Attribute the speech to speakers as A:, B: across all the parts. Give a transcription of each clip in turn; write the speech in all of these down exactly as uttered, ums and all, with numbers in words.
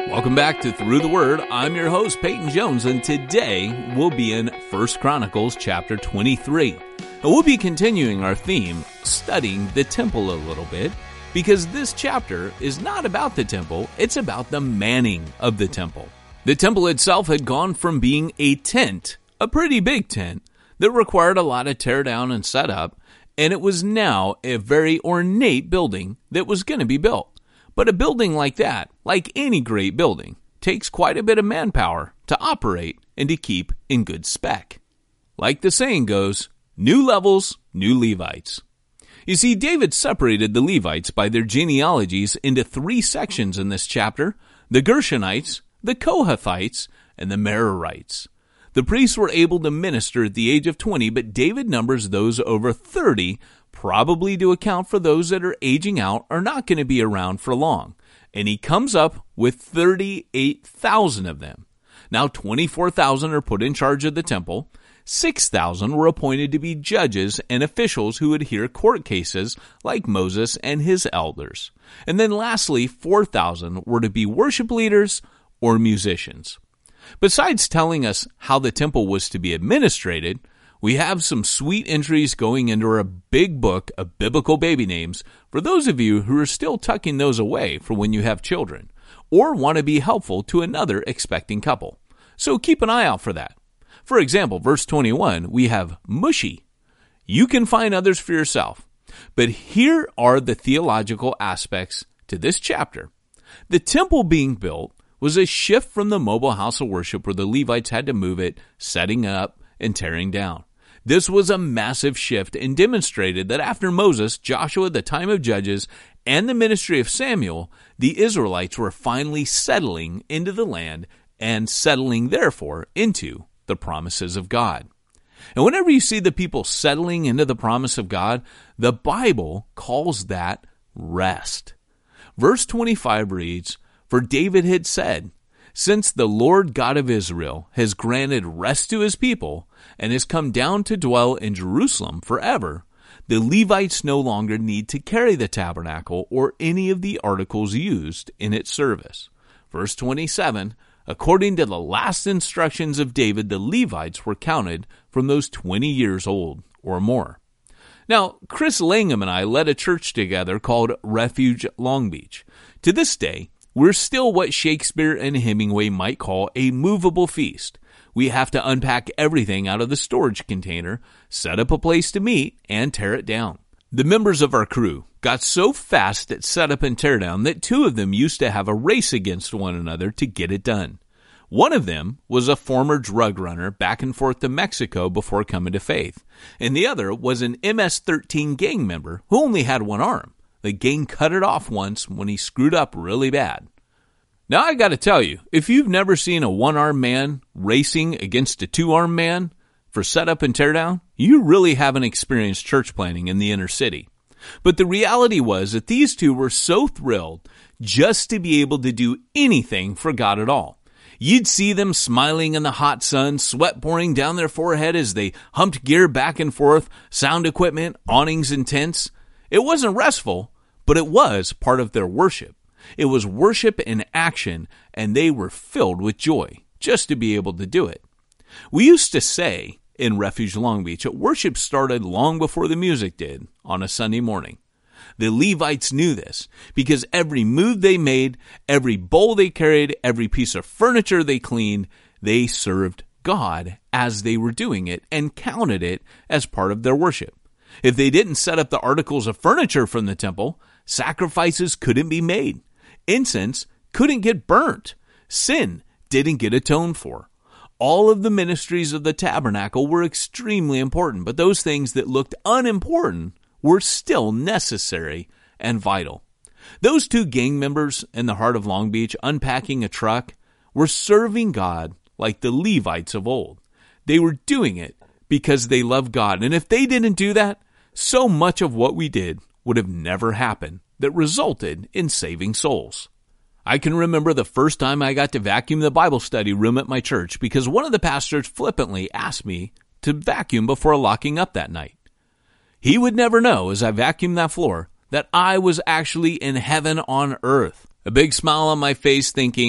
A: Welcome back to Through the Word. I'm your host, Peyton Jones, and today we'll be in First Chronicles chapter twenty-three. And we'll be continuing our theme, studying the temple a little bit, because this chapter is not about the temple, it's about the manning of the temple. The temple itself had gone from being a tent, a pretty big tent, that required a lot of tear down and set up, and it was now a very ornate building that was going to be built. But a building like that, like any great building, takes quite a bit of manpower to operate and to keep in good spec. Like the saying goes, new levels, new Levites. You see, David separated the Levites by their genealogies into three sections in this chapter: the Gershonites, the Kohathites, and the Merarites. The priests were able to minister at the age of twenty, but David numbers those over thirty, probably to account for those that are aging out or not going to be around for long. And he comes up with thirty-eight thousand of them. Now twenty-four thousand are put in charge of the temple. six thousand were appointed to be judges and officials who would hear court cases like Moses and his elders. And then lastly, four thousand were to be worship leaders or musicians. Besides telling us how the temple was to be administrated, we have some sweet entries going into our big book of biblical baby names for those of you who are still tucking those away for when you have children, or want to be helpful to another expecting couple. So keep an eye out for that. For example, verse twenty-one, we have mushy. You can find others for yourself. But here are the theological aspects to this chapter. The temple being built was a shift from the mobile house of worship where the Levites had to move it, setting up and tearing down. This was a massive shift and demonstrated that after Moses, Joshua, the time of Judges, and the ministry of Samuel, the Israelites were finally settling into the land and settling, therefore, into the promises of God. And whenever you see the people settling into the promise of God, the Bible calls that rest. Verse twenty-five reads, "For David had said, since the Lord God of Israel has granted rest to his people and has come down to dwell in Jerusalem forever, the Levites no longer need to carry the tabernacle or any of the articles used in its service." Verse twenty-seven, according to the last instructions of David, the Levites were counted from those twenty years old or more. Now, Chris Langham and I led a church together called Refuge Long Beach. To this day, we're still what Shakespeare and Hemingway might call a movable feast. We have to unpack everything out of the storage container, set up a place to meet, and tear it down. The members of our crew got so fast at setup and teardown that two of them used to have a race against one another to get it done. One of them was a former drug runner back and forth to Mexico before coming to faith, and the other was an M S thirteen gang member who only had one arm. The gang cut it off once when he screwed up really bad. Now I got to tell you, if you've never seen a one-armed man racing against a two-armed man for setup and teardown, you really haven't experienced church planting in the inner city. But the reality was that these two were so thrilled just to be able to do anything for God at all. You'd see them smiling in the hot sun, sweat pouring down their forehead as they humped gear back and forth, sound equipment, awnings and tents. It wasn't restful, but it was part of their worship. It was worship in action, and they were filled with joy just to be able to do it. We used to say in Refuge Long Beach that worship started long before the music did on a Sunday morning. The Levites knew this because every move they made, every bowl they carried, every piece of furniture they cleaned, they served God as they were doing it and counted it as part of their worship. If they didn't set up the articles of furniture from the temple, sacrifices couldn't be made. Incense couldn't get burnt. Sin didn't get atoned for. All of the ministries of the tabernacle were extremely important, but those things that looked unimportant were still necessary and vital. Those two gang members in the heart of Long Beach unpacking a truck were serving God like the Levites of old. They were doing it because they loved God. And if they didn't do that, so much of what we did would have never happened that resulted in saving souls. I can remember the first time I got to vacuum the Bible study room at my church because one of the pastors flippantly asked me to vacuum before locking up that night. He would never know as I vacuumed that floor that I was actually in heaven on earth. A big smile on my face thinking,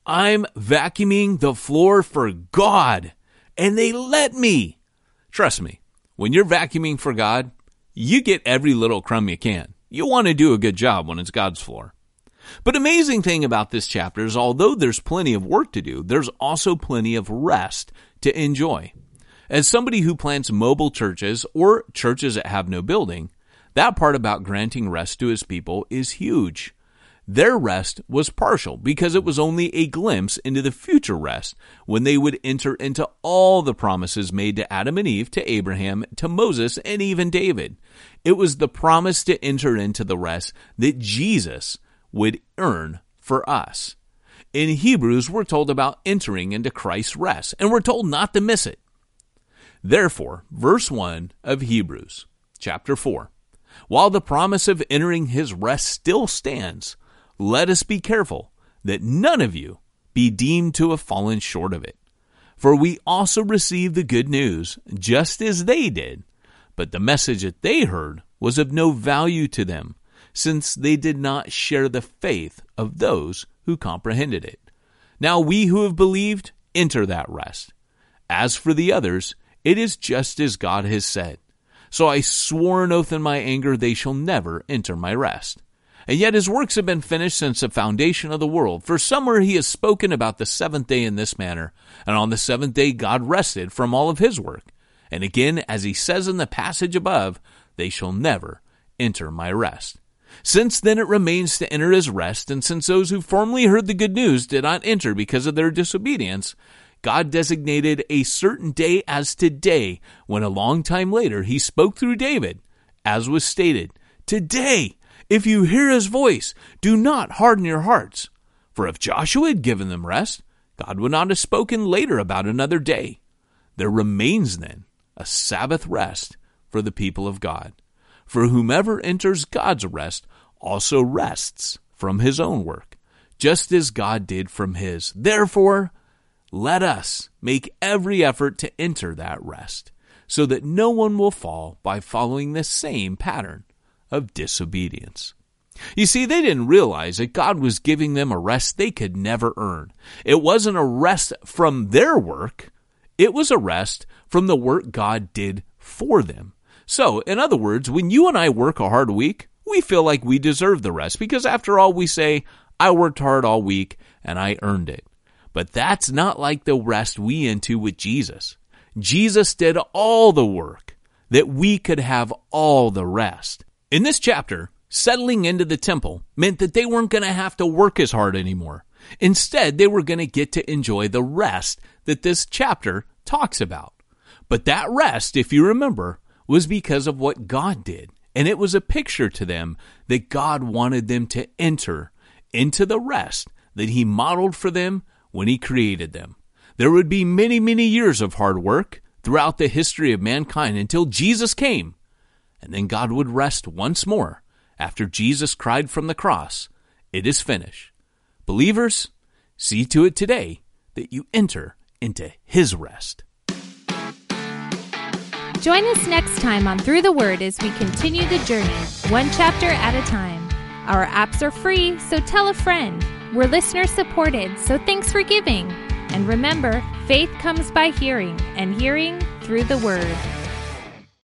A: I'm vacuuming the floor for God, and they let me. Trust me, when you're vacuuming for God, you get every little crumb you can. You want to do a good job when it's God's floor. But amazing thing about this chapter is although there's plenty of work to do, there's also plenty of rest to enjoy. As somebody who plants mobile churches or churches that have no building, that part about granting rest to his people is huge. Their rest was partial because it was only a glimpse into the future rest when they would enter into all the promises made to Adam and Eve, to Abraham, to Moses, and even David. It was the promise to enter into the rest that Jesus would earn for us. In Hebrews, we're told about entering into Christ's rest, and we're told not to miss it. Therefore, verse one of Hebrews, chapter four, while the promise of entering his rest still stands, let us be careful that none of you be deemed to have fallen short of it. For we also received the good news, just as they did, but the message that they heard was of no value to them, since they did not share the faith of those who comprehended it. Now we who have believed enter that rest. As for the others, it is just as God has said. So I swore an oath in my anger, they shall never enter my rest. And yet his works have been finished since the foundation of the world. For somewhere he has spoken about the seventh day in this manner, and on the seventh day God rested from all of his work. And again, as he says in the passage above, they shall never enter my rest. Since then it remains to enter his rest, and since those who formerly heard the good news did not enter because of their disobedience, God designated a certain day as today, when a long time later he spoke through David, as was stated, Today, if you hear his voice, do not harden your hearts. For if Joshua had given them rest, God would not have spoken later about another day. There remains then a Sabbath rest for the people of God. For whomever enters God's rest also rests from his own work, just as God did from his. Therefore, let us make every effort to enter that rest, so that no one will fall by following the same pattern of disobedience. You see, they didn't realize that God was giving them a rest they could never earn. It wasn't a rest from their work. It was a rest from the work God did for them. So, in other words, when you and I work a hard week, we feel like we deserve the rest because after all, we say, I worked hard all week and I earned it. But that's not like the rest we into with Jesus. Jesus did all the work that we could have all the rest. In this chapter, settling into the temple meant that they weren't going to have to work as hard anymore. Instead, they were going to get to enjoy the rest that this chapter talks about. But that rest, if you remember, was because of what God did. And it was a picture to them that God wanted them to enter into the rest that he modeled for them when he created them. There would be many, many years of hard work throughout the history of mankind until Jesus came. And then God would rest once more after Jesus cried from the cross, It is finished. Believers, see to it today that you enter into his rest.
B: Join us next time on Through the Word as we continue the journey, one chapter at a time. Our apps are free, so tell a friend. We're listener supported, so thanks for giving. And remember, faith comes by hearing, and hearing through the Word.